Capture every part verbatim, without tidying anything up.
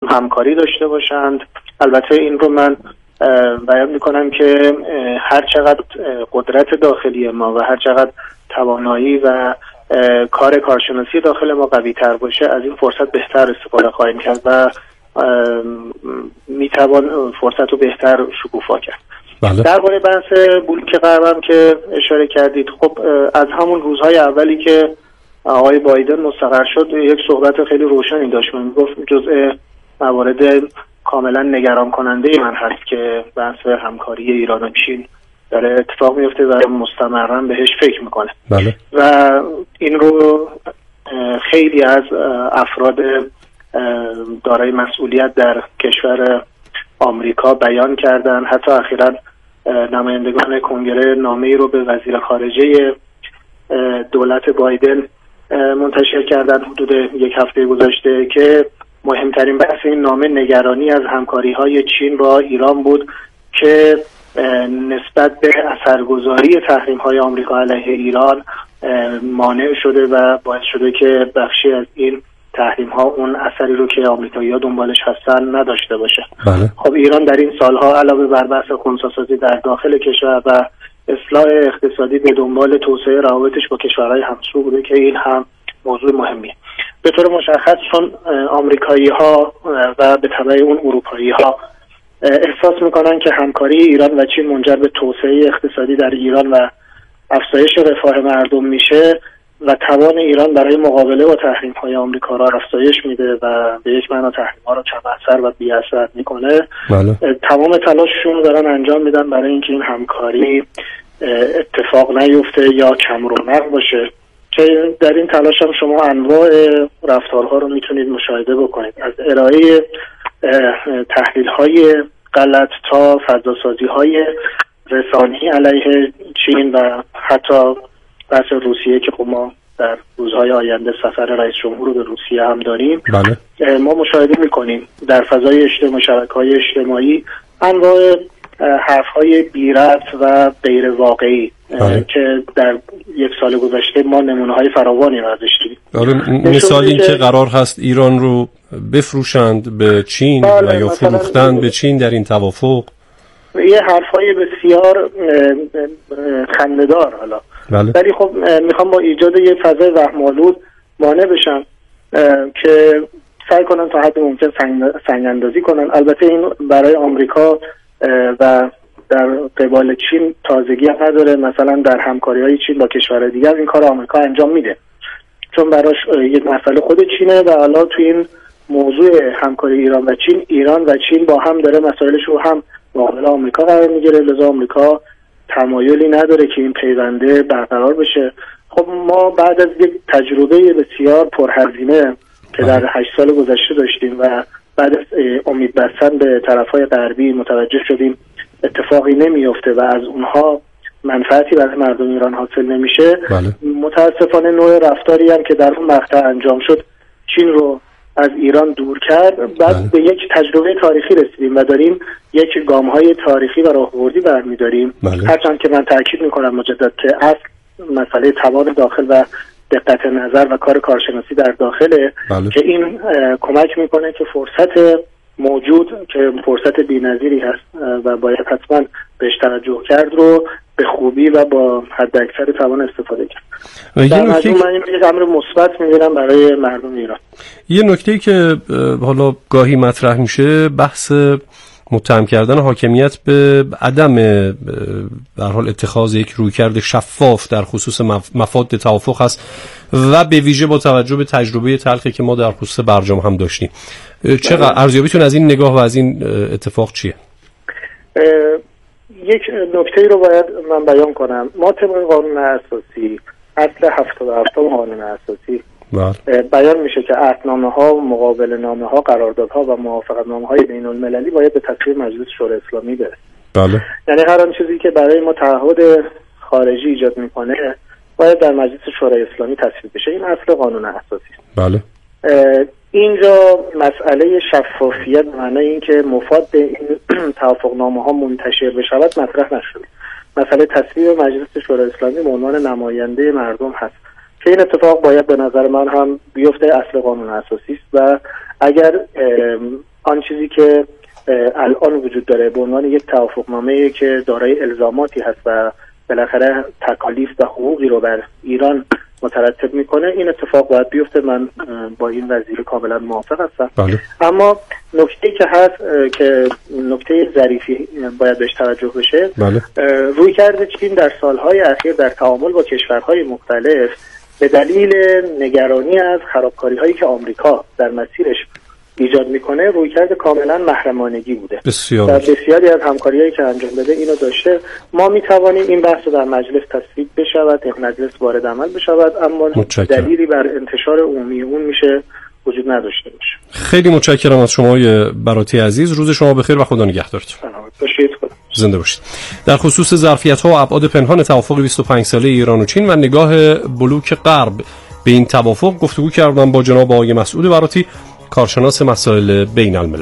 همکاری داشته باشند. البته این رو من بیان میکنم که هر چقدر قدرت داخلی ما و هر چقدر توانایی و کار کارشناسی داخل ما قوی تر باشه، از این فرصت بهتر استفاده خواهیم کرد و میتوان فرصت رو بهتر شکوفا کرد. بله. درباره بحث بلوک غربم که اشاره کردید، خب از همون روزهای اولی که آقای بایدن مستقر شد یک صحبت خیلی روشنی داشت. من گفت جزء موارد کاملا نگران کننده من هست که بحث همکاری ایران و چین داره اتفاق میفته و مستمرا بهش فکر میکنه. بله. و این رو خیلی از افراد دارای مسئولیت در کشور آمریکا بیان کردن. حتی اخیراً نمایندگان کنگره نامه‌ای رو به وزیر خارجه دولت بایدن منتشر کردن حدود یک هفته گذشته که مهمترین بحث این نامه نگرانی از همکاری‌های چین با ایران بود که نسبت به اثرگذاری تحریم‌های آمریکا علیه ایران مانع شده و باعث شده که بخشی از این تحریم‌ها اون اثری رو که آمریکایی‌ها دنبالش هستن نداشته باشه. بله. خب ایران در این سالها علاوه بر بحث خنثی‌سازی در داخل کشور و اصلاح اقتصادی به دنبال توسعه روابطش با کشورهای همسو بوده که این هم موضوع مهمیه. به طور مشخص چون آمریکایی‌ها و به تبع اون اروپایی‌ها احساس میکنن که همکاری ایران و چین منجر به توسعه اقتصادی در ایران و افزایش رفاه مردم میشه و توان ایران برای مقابله با تحریم‌های آمریکا را افزایش میده و به یک معنا تحریم‌ها را کم اثر و بی اثر میکنه. بله. تمام تلاششون رو دارن انجام میدن برای اینکه این همکاری اتفاق نیفته یا کم رونق باشه. که در این تلاش هم شما انواع رفتارها رو میتونید مشاهده بکنید، از ارائه تحلیل‌های غلط تا فضاسازی‌های رسانه‌ای علیه چین و حتی بحث روسیه که خب ما در روزهای آینده سفر رئیس جمهور رو به روسیه هم داریم. بله. ما مشاهده میکنیم در فضای اجتماعی، شبکه‌های اجتماعی انواع حرف‌های بی‌ربط و غیر واقعی بله. که در یک سال گذشته ما نمونه‌های فراوانی را داشتیم. آره مثال این که قرار هست ایران رو بفروشند به چین بله. و یا فروختند به چین در این توافق، یه حرف‌های بسیار خنده‌دار حالا بله. ولی خب میخوام با ایجاد یه فضای وهم‌آلود مانع بشن که سعی کنن تا حد ممکن سنگ اندازی کنن. البته این برای آمریکا و در قبال چین تازگی هم نداره. مثلا در همکاری‌های چین با کشورهای دیگر این کار آمریکا انجام میده چون براش یک مسئله خود چینه و حالا توی این موضوع همکاری ایران و چین، ایران و چین با هم داره مسائلش رو هم مقابل آمریکا قرار میگیره، لذا آمریکا تمایلی نداره که این پیونده برقرار بشه. خب ما بعد از یک تجربه بسیار پرهزینه که در هشت سال گذشته داشتیم و بعد از امید بستن به طرف‌های غربی متوجه شدیم اتفاقی نمیفته و از اونها منفعتی برای مردم ایران حاصل نمیشه. بله. متاسفانه نوع رفتاری هم که در اون مقطع انجام شد چین رو از ایران دور کرد. بعد بله. به یک تجربه تاریخی رسیدیم و داریم یک گام‌های تاریخی و راهبردی برمی‌داریم. بله. هرچند که من تاکید می‌کنم مجدد که اصل مسئله توان داخل و دقت نظر و کار کارشناسی در داخله. بله. که این کمک میکنه که فرصت موجود که فرصت بی‌نظیری هست و باید حتما بهش توجه کرد رو به خوبی و با حداکثر توان استفاده کرد. در مجموع من این یک امر مثبت می‌بینم برای مردم ایران. یه نکته‌ای که حالا گاهی مطرح میشه بحث متهم کردن حاکمیت به عدم به هر حال اتخاذ یک رویکرد شفاف در خصوص مفاد توافق هست و به ویژه با توجه به تجربه تلخی که ما در خصوص برجام هم داشتیم. چقدر ارزیابیتون از این نگاه و از این اتفاق چیه؟ یک نکته رو باید من بیان کنم. ما طبق قانون اساسی اصل هفتاد و هفت قانون اساسی بله. بیان میشه که عهدنامه ها و مقابل نامه ها، قراردادها و موافقت نامه های بین المللی باید به تصویب مجلس شورای اسلامی برسه. بله. یعنی هر آن چیزی که برای ما تعهد خارجی ایجاد میکنه باید در مجلس شورای اسلامی تصویب بشه. این اصل قانون اساسی است. بله. اینجا مسئله شفافیت به معنای اینکه مفاد این توافق نامه ها منتشر بشود مطرح نشده. مسئله تصویب مجلس شورای اسلامی به عنوان نماینده مردم هست که این اتفاق باید به نظر من هم بیفته. اصل قانون اساسی است و اگر آن چیزی که الان وجود داره به عنوان یک توافقنامه‌ای که دارای الزاماتی هست و بالاخره تکالیف و حقوقی رو بر ایران مترتب میکنه، این اتفاق باید بیفته. من با این وزیر کاملا موافق هستم. بله. اما نکته‌ای که هست که نکته ظریفی باید بهش توجه بشه، بله. روی کرده چین در سالهای اخیر در تعامل با کشورهای مختلف به دلیل نگرانی از خرابکاری‌هایی که آمریکا در مسیرش ایجاد میکنه روی کرده کاملا محرمانگی بوده. بسیار. در بسیاری از همکاری‌هایی که انجام داده اینو داشته. ما میتوانیم این بحث رو در مجلس تصویب بشود، در مجلس وارد عمل بشود، اما متشکرم. دلیلی بر انتشار عمومی اون میشه وجود نداشته باشه. خیلی متشکرم از شما براتی عزیز. روز شما بخیر و خدا نگهدارتون. باشید. خدا زنده باشید. در خصوص ظرفیت‌ها و ابعاد پنهان توافق بیست و پنج ساله ایران و چین و نگاه بلوک غرب به این توافق گفتگو کردم با جناب آقای مسعود براتی، کارشناس مسائل بین الملل.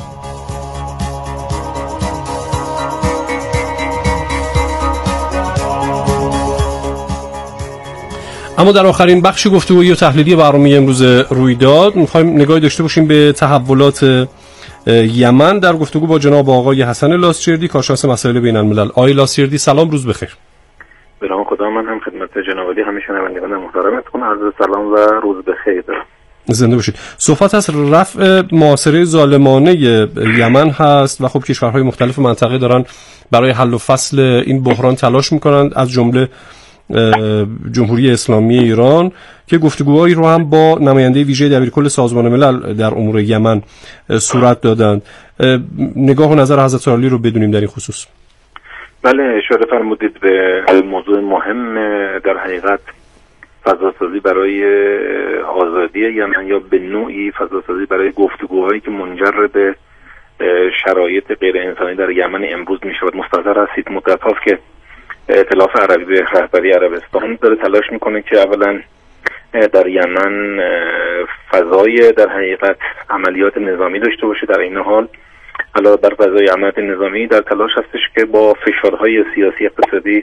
اما در آخرین بخش گفتگویی و تحلیلی برنامه امروز رویداد می‌خوایم نگاهی داشته باشیم به تحولات یمن در گفتگو با جناب آقای حسن لاسچردی، کارشناس مسائل بین الملل. آقای لاسچردی سلام، روز بخیر. به نام خدا، من هم خدمت جناب علی همه شنوندگان محترمتون عرض سلام و روز بخیر دارم. زنده باشید. صحبت از رفع محاصره ظالمانه یمن هست و خب کشورهای مختلف منطقه دارن برای حل و فصل این بحران تلاش میکنند، از جمله جمهوری اسلامی ایران که گفتگوهایی رو هم با نماینده ویژه دبیرکل سازمان ملل در امور یمن صورت دادند. نگاه و نظر حضرت عالی رو بدونیم در این خصوص. بله، اشاره فرمودید به موضوع مهم در حقیقت فضاسازی برای آزادی یمن یا به نوعی فضاسازی برای گفتگوهایی که منجر به شرایط غیر انسانی در یمن امروز می شود. مستحضر هستید مدت هاست که ائتلاف عربی به رهبری عربستان داره تلاش میکنه که اولا در یمن فضای در حقیقت عملیات نظامی داشته باشه، در این حال علاوه بر فضای عملیات نظامی در تلاش هستش که با فشارهای سیاسی اقتصادی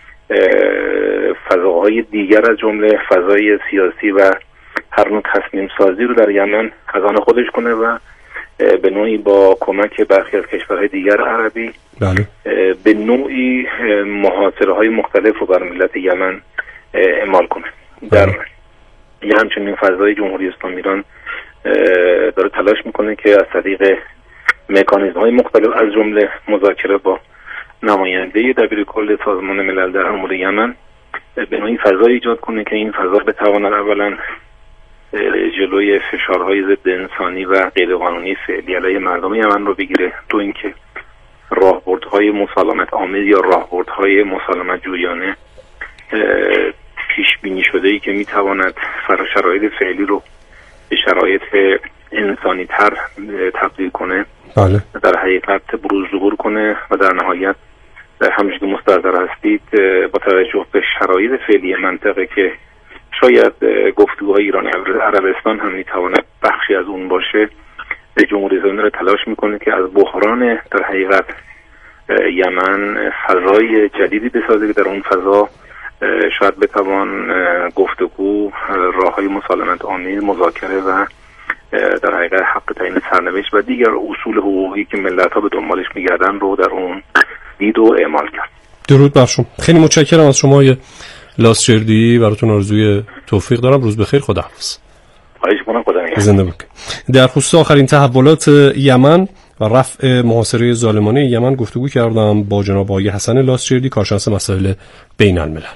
فضاهای دیگر از جمله فضای سیاسی و هر نوع تصمیم سازی رو در یمن از آن خودش کنه و به نوعی با کمک برخی از کشورهای دیگر عربی بله. به نوعی محاصره های مختلف رو بر ملت یمن اعمال کنه. در یه همچنین فضای جمهوری اسلامی ایران داره تلاش میکنه که از طریق مکانیزم های مختلف از جمله مذاکره با نماینده دبیرکل سازمان ملل در امور یمن به نوعی فضای ایجاد کنه که این فضا بتواند اولا جلوی فشارهای ضد انسانی و غیرقانونی فعلی علیه مردم یمن رو بگیره، تو اینکه راهبردهای مسالمت آمیز یا راهبردهای مسالمت جویانه پیش بینی شده ای که میتواند شرایط فعلی رو به شرایط انسانی تر تبدیل کنه بله. در حقیقت بروز ظهور کنه و در نهایت همونجوری که مستحضر هستید با توجه به شرایط فعلی منطقه که شاید گفتگوهای ایران عربستان هم میتواند بخشی از اون باشه، جمهوری اسلامی رو تلاش میکنه که از بحران در حقیقت یمن فضای جدیدی بسازه که در اون فضا شاید بتوان گفتگو، راههای مسالمت آمیز، مذاکره و در حقیقت حق تعیین سرنوشت و دیگر اصول حقوقی که ملت‌ها به دنبالش میگردن رو در اون دید و اعمال کرد. درود بر شما. خیلی متشکرم از شما لاسچردی، براتون آرزوی توفیق دارم. روز بخیر، خداحافظ. خواهش می‌کنم، خدا نگهدار. زنده باشید. در خصوص آخرین تحولات یمن و رفع محاصره ظالمانه یمن گفتگو کردم با جناب آقای حسن لاسچردی، کارشناس مسائل بین الملل.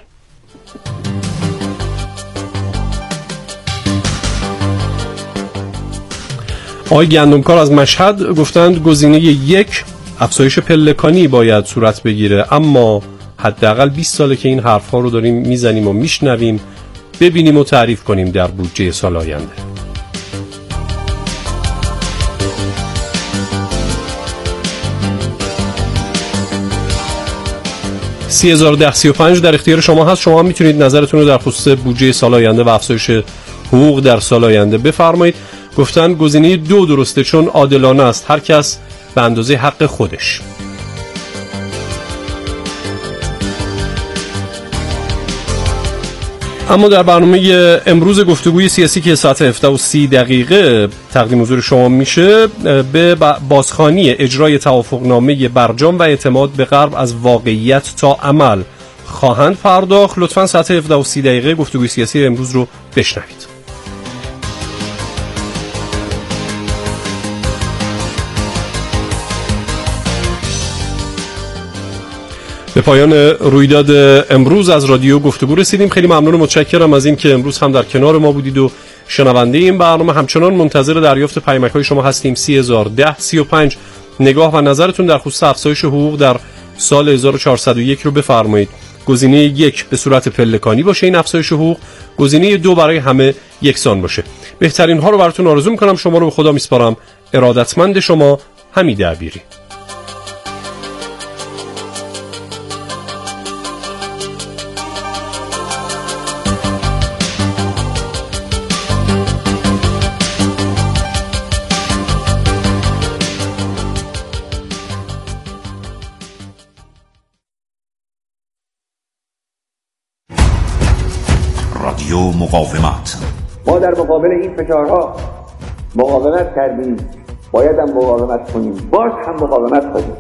آقای گندمکار از مشهد گفتند گزینه یک افزایش پلکانی باید صورت بگیره، اما حداقل بیست ساله که این حرف‌ها رو داریم میزنیم و میشنویم، ببینیم و تعریف کنیم در بودجه سال آینده. سی هزار و ده سی و پنج در اختیار شما هست. شما هم میتونید نظرتون رو در خصوص بودجه سال آینده و افزایش حقوق در سال آینده بفرمایید. گفتن گزینه دو درسته چون عادلانه است، هر کس به اندازه حق خودش. اما در برنامه امروز گفتگوی سیاسی که ساعت هفده و سی دقیقه تقدیم حضور شما میشه، به بازخوانی اجرای توافقنامه برجام و اعتماد به غرب از واقعیت تا عمل خواهند پرداخت. لطفاً ساعت هفده و سی دقیقه گفتگوی سیاسی امروز رو بشنوید. به پایان رویداد امروز از رادیو گفتگو رسیدیم. خیلی ممنون و متشکرم از این که امروز هم در کنار ما بودید و شنونده این برنامه. همچنان منتظر دریافت پیامک‌های شما هستیم. سی هزار و ده سی و پنج نگاه و نظرتون در خصوص افزایش حقوق در سال هزار و چهارصد و یک رو بفرمایید. گزینه یک به صورت پلکانی باشه این افزایش حقوق، گزینه دو برای همه یکسان باشه. بهترین ها رو براتون آرزو می‌کنم. شما رو به خدا میسپارم. ارادتمند شما، حمید عبیری. رادیو مقاومت. ما در مقابل این فشارها مقاومت کردیم، باید هم مقاومت کنیم، باز هم مقاومت کنیم.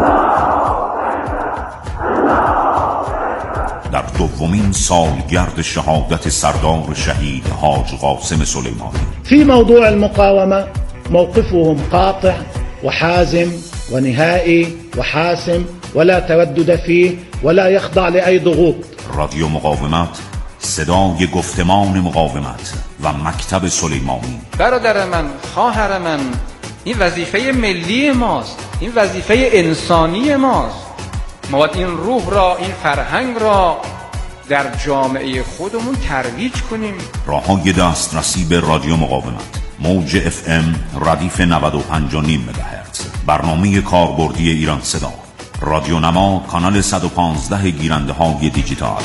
در دومین سالگرد شهادت سردار شهید حاج قاسم سلیمانی في موضوع المقاومة موقفهم قاطع وحازم ونهائي وحاسم ولا تردد فيه ولا يخضع لأي ضغوط. رادیو مقاومت، صدای گفتمان مقاومت و مکتب سلیمانی. برادر من، خواهر من، این وظیفه ملی ماست، این وظیفه انسانی ماست. ما باید این روح را، این فرهنگ را در جامعه خودمون ترویج کنیم. راههای دسترسی به رادیو مقاومت: موج اف ام ردیف نود و پنج و نیم مگاهرتز، برنامه کاربردی ایران صدا، رادیو نما کانال صد و پانزده گیرنده های دیجیتال.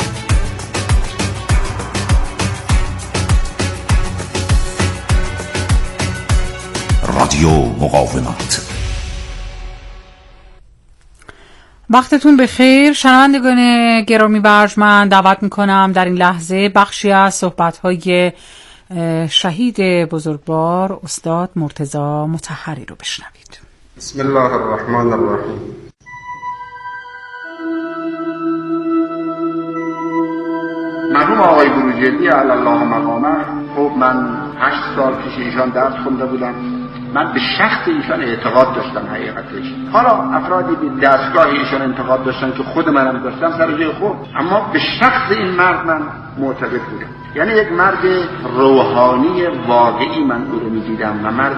رادیو مقاومت. وقتتون بخیر شنوندگان گرامی برجمند. دعوت میکنم در این لحظه بخشی از صحبت‌های شهید بزرگوار استاد مرتضی مطهری رو بشنوید. بسم الله الرحمن الرحیم. مرحوم آقای بروجردی علی الله مقامه، خب من هشت سال پیش ایشان درس خونده بودم. من به شخص ایشان اعتقاد داشتم حقیقتش. حالا افرادی به دستگاه ایشان انتقاد داشتن که خود منم داشتم سر جای خود، اما به شخص این مرد من معتقد بودم. یعنی یک مرد روحانی واقعی من او رو می‌دیدم و مرد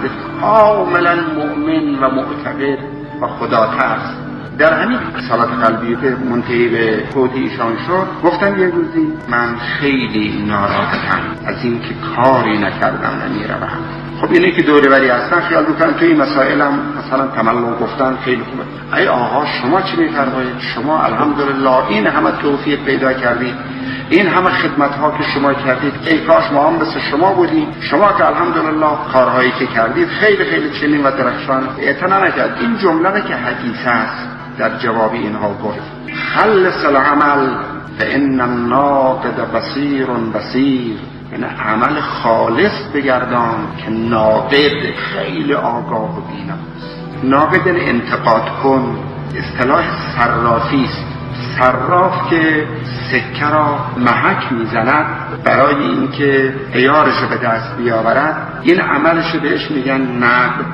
کاملا مؤمن و معتقد و خدا ترس. در همین سالات قلبی که منتهی به فوت ایشان شد، گفتم یه روزی من خیلی ناراحتم از این که کاری نکردم و میروم. خب اینه که دوره بری هستن خیال میکنن توی این مسائلم مثلا تملق گفتن خیلی خوبه. ای آقا شما چی میفرمایید؟ شما الحمدلله این همه توفیق پیدا کردید، این همه خدمت ها که شما کردید، ای کاش ما هم مثل شما بودیم. شما که الحمدلله کارهایی که کردید خیلی خیلی چنین و درخشان. اعتنا نکرد. این جمله که حدیث است در جواب اینها گفت: خلص العمل فإن الناقد بصیر بصیر. یعنی عمل خالص بگردان که ناقد خیلی آگاه و بیناست. ناقد انتقاد کن اصطلاح صرافی است. صراف که سکه را محک میزند برای اینکه عیارش رو به دست بیاورد، این عملش بهش میگن نقد.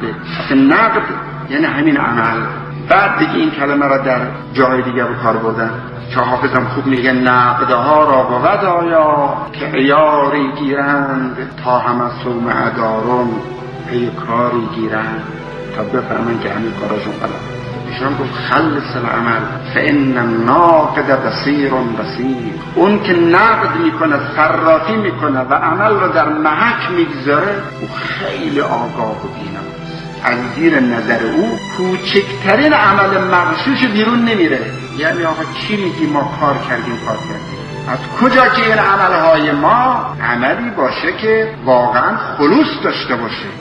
نقد یعنی همین عمل. بعد دیگه این کلمه را در جای دیگه به کار بردن که حافظم خوب میگه: نقدها را بود آیا که عیاری گیرند تا همه صومعه دارم پی کاری گیرند تا بفهمن که همین کاراشون غلط. ایشان گفت: خلص العمل فإن الناقد بصیر بصیر. اون که نقد میکنه، صرافی میکنه و عمل رو در محک میگذاره، او خیلی آگاه و بیناست. از زیر نظر او کوچکترین عمل مغشوش بیرون نمیره. یعنی آقا چی میگی؟ ما کار کردیم کار کردیم. از کجا که این عملهای ما عملی باشه که واقعا خلوص داشته باشه.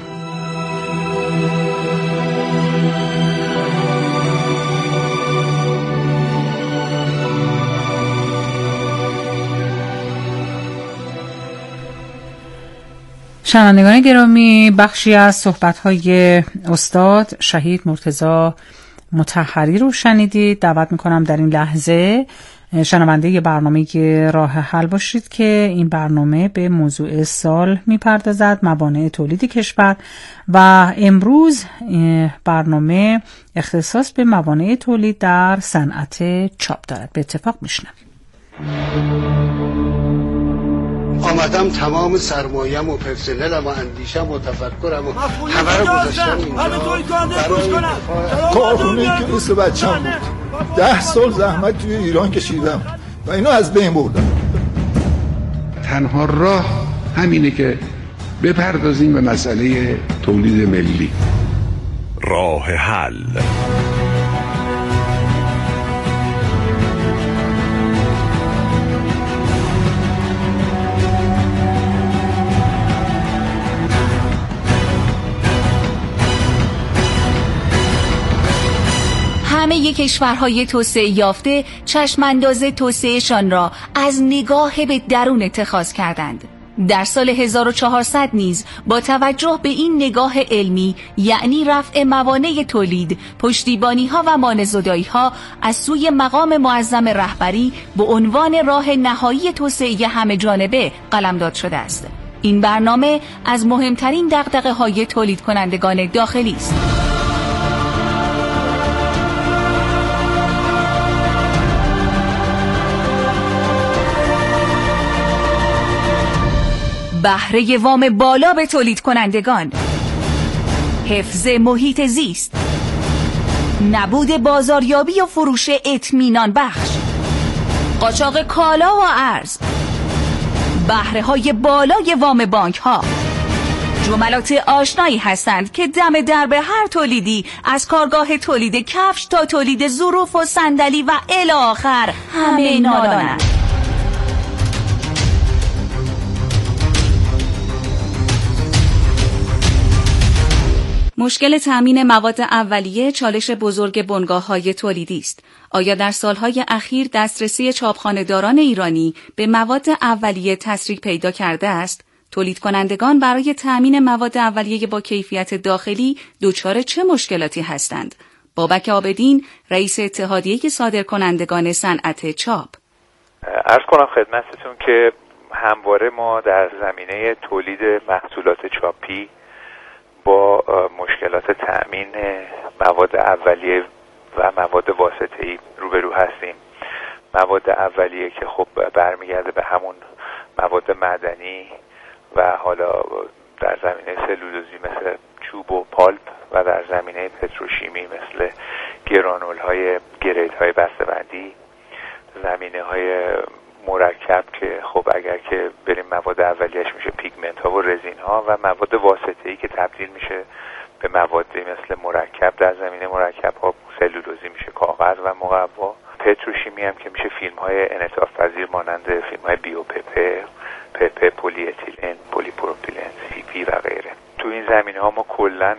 شنوندگان گرامی، بخشی از صحبت‌های استاد شهید مرتضی مطهری رو شنیدید. دعوت می‌کنم در این لحظه شنونده برنامه راه حل باشید که این برنامه به موضوع سال می‌پردازد، موانع تولید کشور، و امروز برنامه اختصاص به موانع تولید در صنعت چاپ دارد. به اتفاق میشنم آمدم تمام سرمایه‌ام و پرسنلم و اندیشم و تفکرم و همه رو گذاشتم اینجا. کارخونه که مثل بچه‌م بود. ده سال زحمت توی ایران کشیدم و اینو از بین بردم. تنها راه همینه که بپردازیم به مسئله تولید ملی. راه حل. همه کشورهای توسعه یافته چشمانداز توسعهشان را از نگاه به درون اتخاذ کردند. در سال هزار و چهارصد نیز با توجه به این نگاه علمی، یعنی رفع موانع تولید، پشتیبانی‌ها و مانع‌زدایی‌ها از سوی مقام معظم رهبری به عنوان راه نهایی توسعه همه جانبه قلمداد شده است. این برنامه از مهمترین دغدغه‌های تولید کنندگان داخلی است. بهره وام بالا به تولید کنندگان، حفظ محیط زیست، نبود بازاریابی و فروش اطمینان بخش، قاچاق کالا و ارز، بهره های بالای وام بانک ها، جملات آشنایی هستند که دم درب هر تولیدی، از کارگاه تولید کفش تا تولید ظروف و صندلی و الی آخر همه نادانند. مشکل تامین مواد اولیه چالش بزرگ بنگاه‌های تولیدی است. آیا در سالهای اخیر دسترسی چاپخانه‌داران ایرانی به مواد اولیه تسریع پیدا کرده است؟ تولید کنندگان برای تامین مواد اولیه با کیفیت داخلی دچار چه مشکلاتی هستند؟ بابک عابدین، رئیس اتحادیه صادرکنندگان صنعت چاپ: عرض کنم خدمتتون که همواره ما در زمینه تولید محصولات چاپی با مشکلات تأمین مواد اولیه و مواد واسطه‌ای روبرو هستیم. مواد اولیه که خب برمیگرده به همون مواد معدنی و حالا در زمینه سلولوزی مثل چوب و پالپ و در زمینه پتروشیمی مثل گرانول های گرید های بسته‌بندی، زمینه های مرکب که خب اگر که بریم مواد اولیه‌اش میشه پیگمنت ها و رزین ها، و مواد واسطه‌ای که تبدیل میشه به موادی مثل مرکب، در زمینه مرکب ها سلولوزی میشه کاغذ و مقوا. پتروشیمی هم که میشه فیلم های انعطاف پذیر مانند فیلم های بیو پپه، پپه، پلی اتیلن، پلی پروپیلن، سی پی و غیره. تو این زمینه ها ما کلا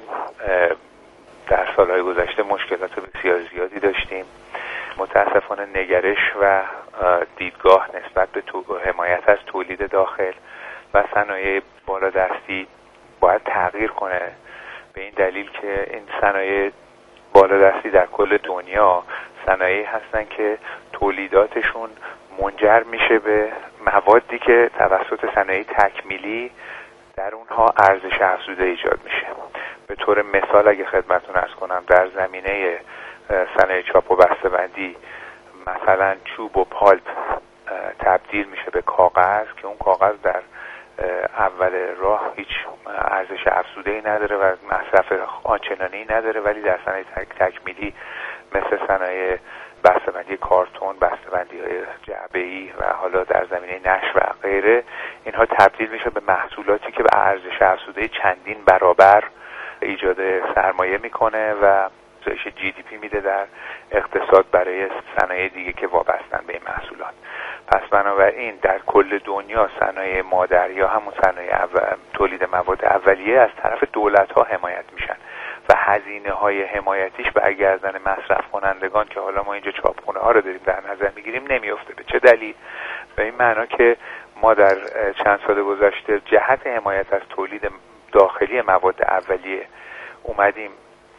در سالهای گذشته مشکلات بسیار زیادی داشتیم. متاسفانه نگرش و دیدگاه نسبت به حمایت از تولید داخل و صنایع بالادستی باید تغییر کنه، به این دلیل که این صنایع بالادستی در کل دنیا صنایعی هستن که تولیداتشون منجر میشه به موادی که توسط صنایع تکمیلی در اونها ارزش افزوده ایجاد میشه. به طور مثال اگه خدمتتون عرض کنم، در زمینه صنایع چاپ و بسته‌بندی مثلا چوب و پالپ تبدیل میشه به کاغذ که اون کاغذ در اول راه هیچ ارزش افزوده‌ای نداره و مصرف آنچنانی نداره، ولی در صنایع تکمیلی مثل صنایع بسته‌بندی کارتون، بسته‌بندی‌های جعبه‌ای و حالا در زمینه نشر و غیره، اینها تبدیل میشه به محصولاتی که به ارزش افزوده چندین برابر ایجاد سرمایه میکنه و افزایش جی دی پی میده در اقتصاد برای صنایع دیگه که وابستن به این محصولات. پس بنابراین در کل دنیا صنایع مادر یا همون صنایع تولید مواد اولیه از طرف دولت ها حمایت میشن و هزینه های حمایتیش برگردن مصرف کنندگان که حالا ما اینجا چاپخونه ها رو داریم در نظر میگیریم نمیفته. به چه دلیل؟ به این معنا که ما در چند سال گذشته جهت حمایت از تولید داخلی مواد اولیه اومدیم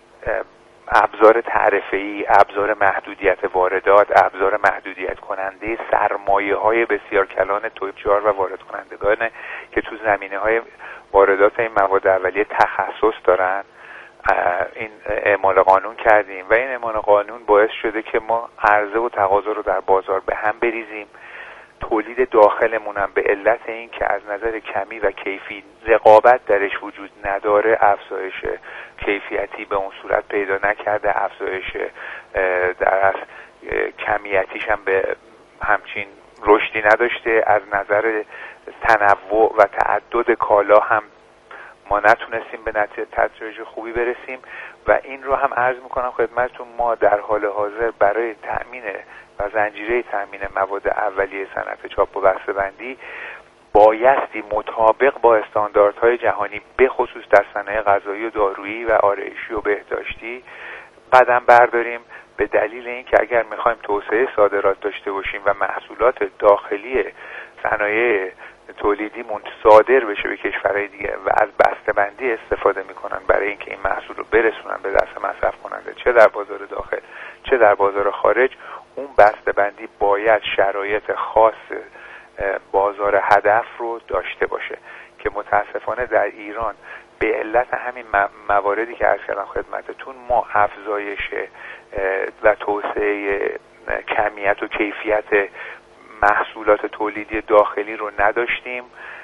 ابزار تعرفه‌ای، ابزار محدودیت واردات، ابزار محدودیت کننده سرمایه‌های بسیار کلان تجار و وارد کنندگان که تو زمینه‌های واردات این مواد اولیه تخصص دارن، این اعمال قانون کردیم و این اعمال قانون باعث شده که ما عرضه و تقاضا رو در بازار به هم بریزیم. تولید داخلمون هم به علت این که از نظر کمی و کیفی رقابت درش وجود نداره، افزایش کیفیتی به اون صورت پیدا نکرده، افزایش در اصل کمیتیش هم به همچین رشدی نداشته. از نظر تنوع و تعدد کالا هم ما نتونستیم به نتیجه تدریج خوبی برسیم و این رو هم عرض میکنم خدمتتون، ما در حال حاضر برای تأمین و زنجیره تأمین مواد اولیه صنعت چاپ و بسته‌بندی بایستی مطابق با استانداردهای جهانی به خصوص در صنایع غذایی و دارویی و آرایشی و بهداشتی قدم برداریم، به دلیل اینکه اگر میخوایم توسعه صادرات داشته باشیم و محصولات داخلی صنایع تولیدیمون صادر بشه به کشورهای دیگه و از بسته‌بندی استفاده میکنن برای اینکه این محصول رو برسونن به دست مصرف کننده، چه در بازار داخل چه در بازار خارج، اون بسته‌بندی باید شرایط خاص بازار هدف رو داشته باشه که متاسفانه در ایران به علت همین مواردی که عرض کردم خدمتتون ما افزایش و توسعه کمیت و کیفیت محصولات تولیدی داخلی رو نداشتیم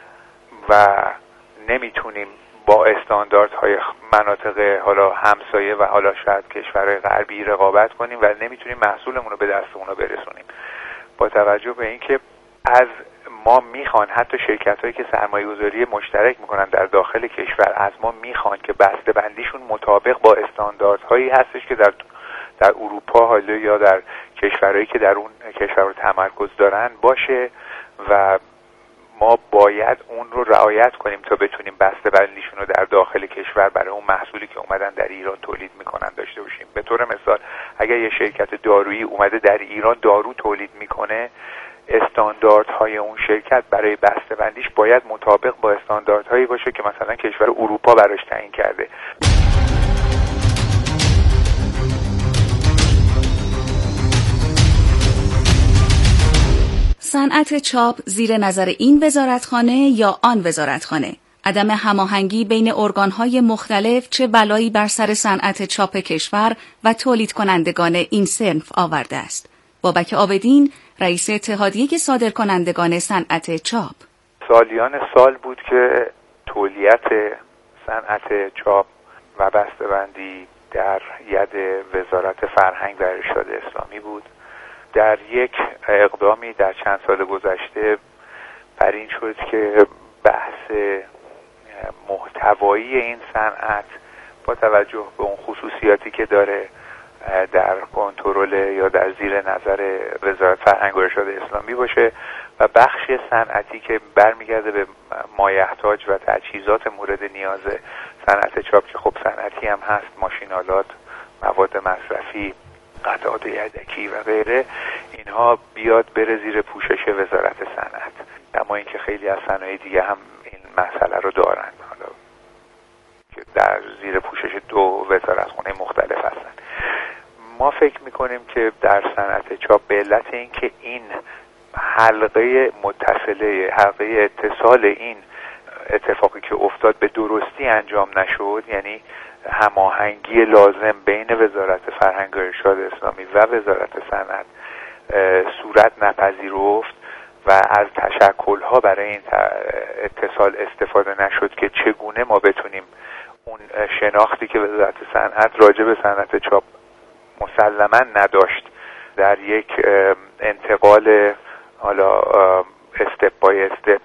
و نمیتونیم با استانداردهای مناطق حالا همسایه و حالا شاید کشورهای غربی رقابت کنیم و نمیتونیم محصولمون رو به دست اونا برسونیم. با توجه به اینکه از ما میخوان حتی شرکت‌هایی که سرمایه‌گذاری مشترک میکنن در داخل کشور از ما میخوان که بسته‌بندیشون مطابق با استانداردهایی هستش که در در اروپا حالا یا در کشورهایی که در اون کشور تمرکز دارن باشه و ما باید اون رو رعایت کنیم تا بتونیم بسته‌بندیشون رو در داخل کشور برای اون محصولی که اومدن در ایران تولید میکنن داشته باشیم. به طور مثال اگر یه شرکت دارویی اومده در ایران دارو تولید میکنه، استانداردهای اون شرکت برای بسته‌بندیش باید مطابق با استانداردهایی باشه که مثلا کشور اروپا براش تعیین کرده. صنعت چاپ زیر نظر این وزارتخانه یا آن وزارتخانه، عدم هماهنگی بین ارگان‌های مختلف چه بلایی بر سر صنعت چاپ کشور و تولید کنندگان این صنف آورده است. بابک عابدین، رئیس اتحادیه صادرکنندگان صنعت چاپ: سالیان سال بود که تولیت صنعت چاپ و بسته‌بندی در ید وزارت فرهنگ و ارشاد اسلامی بود. در یک اقدامی در چند سال گذشته بر این شد که بحث محتوایی این صنعت با توجه به اون خصوصیاتی که داره در کنترل یا در زیر نظر وزارت فرهنگ و ارشاد اسلامی باشه و بخش صنعتی که برمیگرده به مایحتاج و تجهیزات مورد نیاز صنعت چاپ که خب صنعتی هم هست، ماشینالات، مواد مصرفی، قطعات یدکی و غیره، اینها بیاد بره زیر پوشش وزارت صنعت. اما اینکه خیلی از صنایع دیگه هم این مسئله رو دارن، حالا که در زیر پوشش دو وزارتخانه مختلف هستن. ما فکر میکنیم که در صنعت چاپ به علت اینکه این حلقه متصله، حلقه اتصال این اتفاقی که افتاد به درستی انجام نشد، یعنی هماهنگی لازم بین وزارت فرهنگ و ارشاد اسلامی و وزارت صنعت صورت نپذیرفت و از تشکل‌ها برای این اتصال استفاده نشد که چگونه ما بتونیم اون شناختی که وزارت صنعت راجع به صنعت چاپ مسلماً نداشت در یک انتقال حالا استپ بای استپ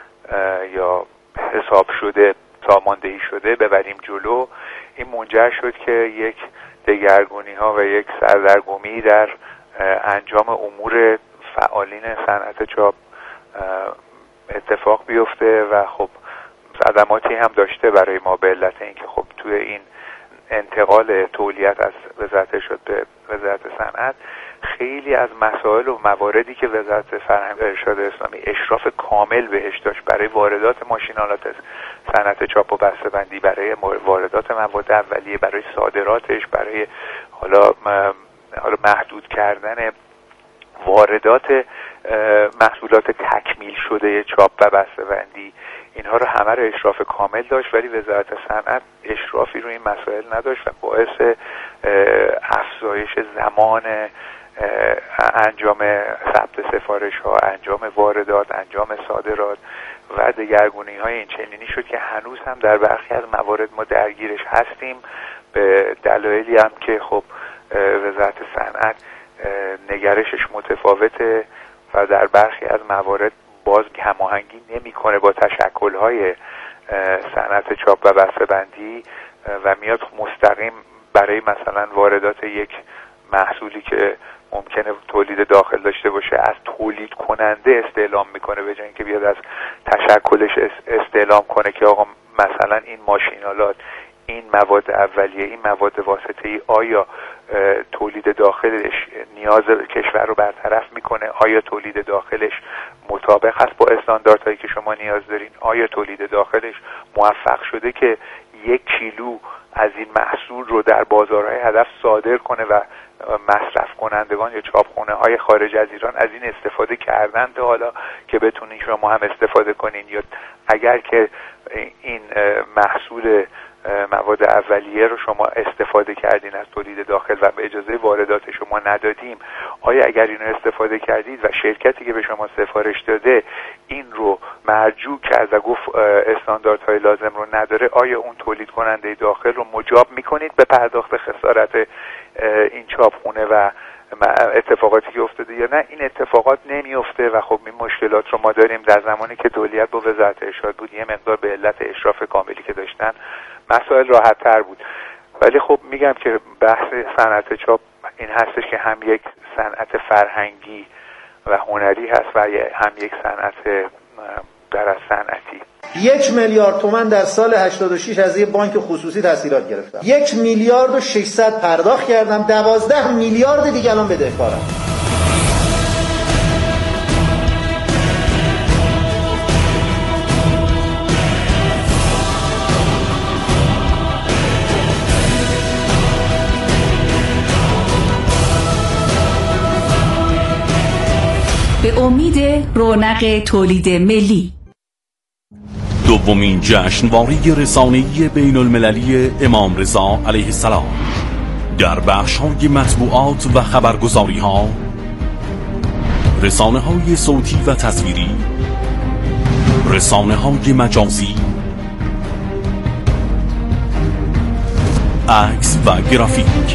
یا حساب شده ساماندهی شده ببریم جلو. این منجر شد که یک دگرگونی ها و یک سردرگمی در انجام امور فعالین صنعت چاپ اتفاق بیفته و خب صدماتی هم داشته برای ما به علت اینکه خب توی این انتقال تولیت از وزارت ارشاد به وزارت صنعت خیلی از مسائل و مواردی که وزارت فرهنگ و ارشاد اسلامی اشراف کامل بهش داشت برای واردات ماشین‌آلات صنعت چاپ و بسته‌بندی، برای واردات مواد اولیه، برای صادراتش، برای حالا حالا محدود کردن واردات محصولات تکمیل شده چاپ و بسته‌بندی، اینها رو همه رو اشراف کامل داشت، ولی وزارت صنعت اشرافی روی این مسائل نداشت و باعث افزایش زمان انجام ثبت سفارش ها، انجام واردات، انجام صادرات و دگرگونی های این چنینی شد که هنوز هم در برخی از موارد ما درگیرش هستیم، به دلایلی هم که خب وزارت صنعت نگرشش متفاوته و در برخی از موارد باز هماهنگی نمیکنه با تشکل‌های صنعت چاپ و بسته‌بندی و میاد مستقیم برای مثلا واردات یک محصولی که ممکنه تولید داخل داشته باشه از تولید کننده استعلام میکنه به جای اینکه بیاد از تشکلش استعلام کنه که آقا مثلا این ماشین‌آلات، این مواد اولیه، این مواد واسطه‌ای آیا تولید داخلش نیاز کشور رو برطرف میکنه، آیا تولید داخلش مطابق است با استانداردهایی که شما نیاز دارین، آیا تولید داخلش موفق شده که یک کیلو از این محصول رو در بازارهای هدف صادر کنه و مصرف کنندگان یا چاپخونه های خارج از ایران از این استفاده کردند حالا که بتونین شما هم استفاده کنین، یا اگر که این محصول مواد اولیه رو شما استفاده کردین از تولید داخل و به اجازه واردات شما ندادیم، آیا اگر اینو استفاده کردید و شرکتی که به شما سفارش داده این رو مرجوع کرد و گفت استانداردهای لازم رو نداره، آیا اون تولید کننده داخل رو مجاب میکنید به پرداخت خسارت این چاپخونه و اتفاقاتی که افتاده یا نه؟ این اتفاقات نمیفته و خب این مشکلات رو ما داریم. در زمانی که تولیت با وزارت ارشاد بود یه مقدار به علت اشراف کاملی که داشتن مسائل راحت تر بود، ولی خب میگم که بحث صنعت چاپ این هستش که هم یک صنعت فرهنگی و هنری هست و هم یک صنعت در از صنعتی. یک میلیارد تومان در سال هشتاد و شش از یه بانک خصوصی تسهیلات گرفتم، یک میلیارد و ششصد پرداخت کردم، دوازده میلیارد دیگه الان بدهکارم. به امید رونق تولید ملی. دومین جشنواره رسانه‌ای بین المللی امام رضا علیه السلام در بخش‌های مطبوعات و خبرگزاری‌ها، رسانه‌های صوتی و تصویری، رسانه‌های مجازی، عکس و گرافیک.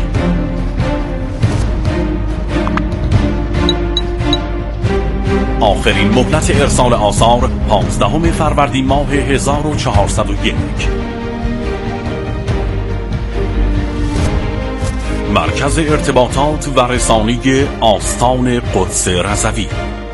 آخرین مهلت ارسال آثار پانزدهم فروردین ماه هزار و چهارصد و یک. مرکز ارتباطات و رسانه‌ای آستان قدس رضوی.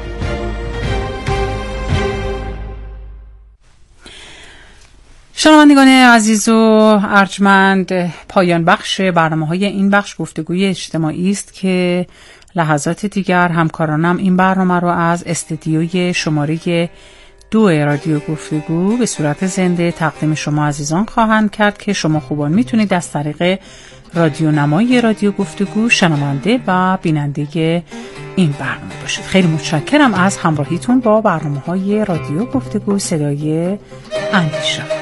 شنوندگان عزیز و ارجمند، پایان بخش برنامه‌های این بخش گفتگوی اجتماعی است که لحظات دیگر همکارانم این برنامه رو از استدیوی شماره دو رادیو گفتگو به صورت زنده تقدیم شما عزیزان خواهند کرد که شما خوبان میتونید از طریق رادیو نمای رادیو گفتگو شنونده و بیننده این برنامه باشید. خیلی متشکرم از همراهیتون با برنامه‌های رادیو گفتگو صدای اندیشه.